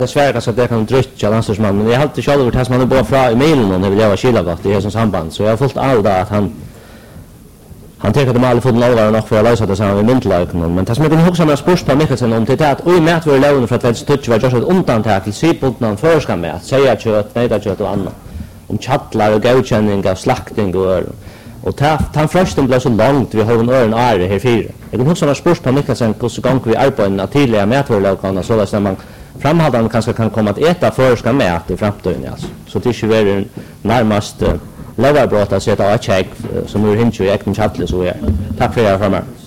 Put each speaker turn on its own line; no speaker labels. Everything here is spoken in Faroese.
Dessvärre kanske det kan dröja landslagsman, men jag har alltid själv att man bara fra i mailen och det vill jag skilla gott i som samband. Så jag har fullt av det att han tycker att de alla fått allvar nog för att lösa det sen med myntlagen, men det som jag kan också med spurs på Mikkelsen om det att oj mätt var lån för att väl touch var just ett undantag till sipotnan förska med att säga kött, nej det kött och annat. Om chatlar och godkänning av slaktning och han försten blev så långt vi har en ören är här fyra. Jag kan också med spurs på Mikkelsen hur så gång vi arbetar tydliga mätvarlagarna så att man framhållande kanske kan komma att äta förska med i framtiden alltså. Så det är ju närmast leverbrott att sätta av check som ur hincho i äkten chattle så är. Tack för er framar.